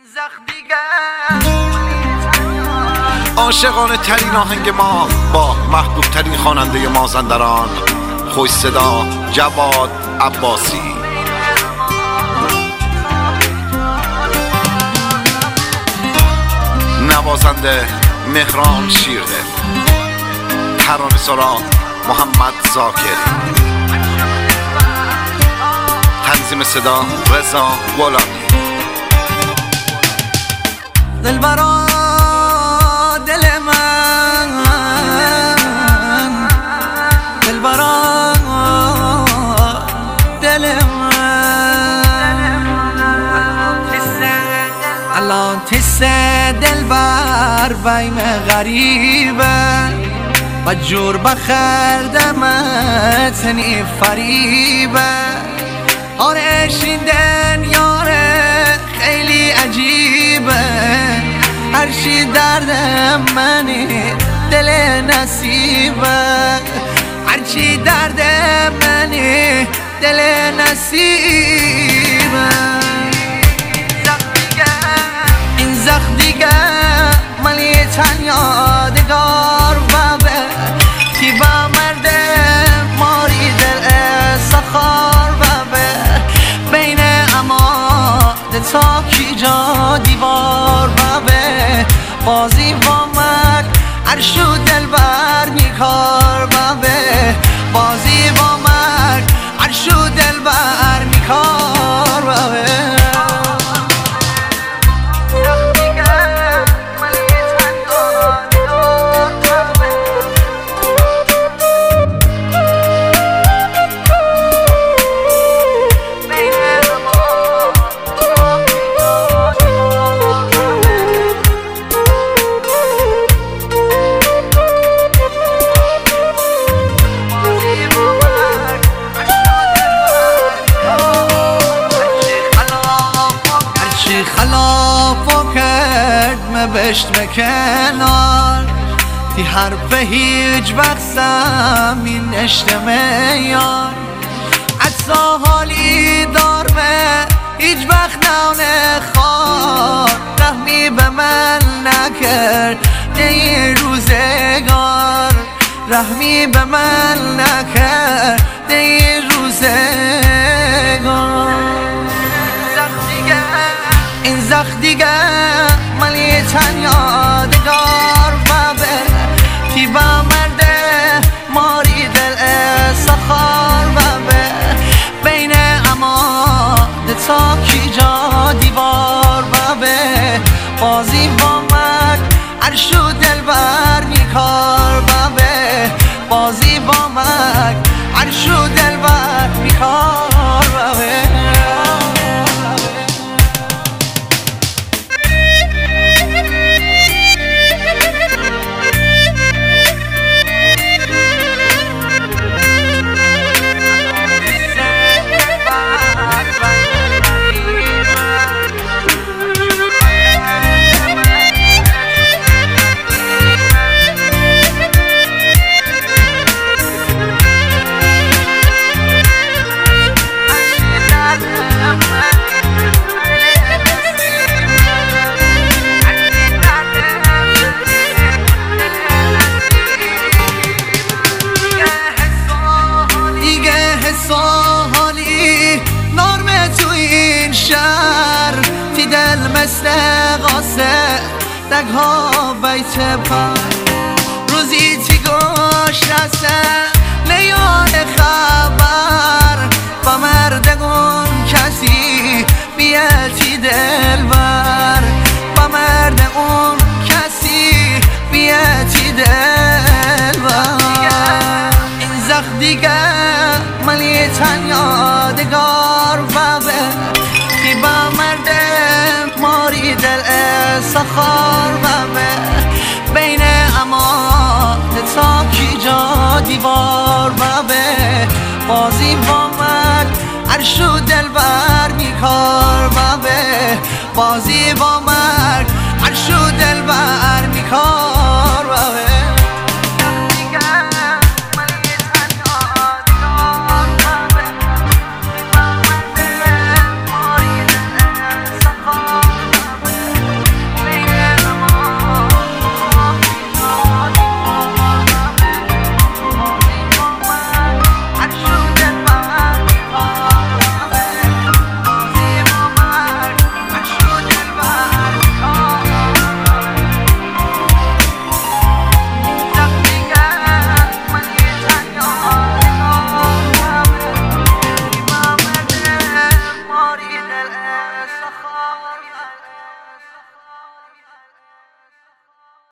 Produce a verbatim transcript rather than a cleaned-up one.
عاشقانه ترین آهنگ ما با محبوب ترین خواننده مازندران، خوش صدا جواد عباسی. نوازنده مهران شیرده، ترانه سرا محمد زاکر، تنظیم صدا رضا غلامی. دلبرا دل من، دلبرا دل من، الان تست دلبر بیم غریبه و جور بخردمت نی فریبه. آره شیندن یاره خیلی عجیبه، هرچی دردم منی دل نصیبه، هرچی دردم منی دل نصیبه. این زخم دیگه ملی تن یادگار بابه، کی با مرد ماری دل سخار بابه، بین اماده تا کی جا دیوار بابه، بازی با مرد عرشو دل بر میکار بابه، بازی با مرد عرشو دل بر میکار بابه. خلافو کرد مبشت مکنار، تی حرف هیچ وقت زمین اشتمه یار، عطا حالی دار به هیچ وقت نونه خوار، رحمی به من نکرد این روزگار، رحمی به من نکرد این روزگار. این زخم دیگه ملی تن یادگار بابه، کی با مرد ماری دل سخار بابه، بین اماده تا کی جا دیوار بابه، بازی با مرد عرشو دل بر میکار بابه، بازی با مرد عرشو دل بر میکار بابه. مثل قاسه دگ ها بیت پر، روزی تی گوش رسه لیان خبر، با مردگون کسی بیتی دل بر، با مردگون کسی بیتی دل بر. این زخم دیگه ملی تن یادگار بابه، کی با مرد ماری دل سخار بابه، بین اماده تا کی جا دیوار بابه، بازی با مرد عرشو دل بر میکار بابه، بازی با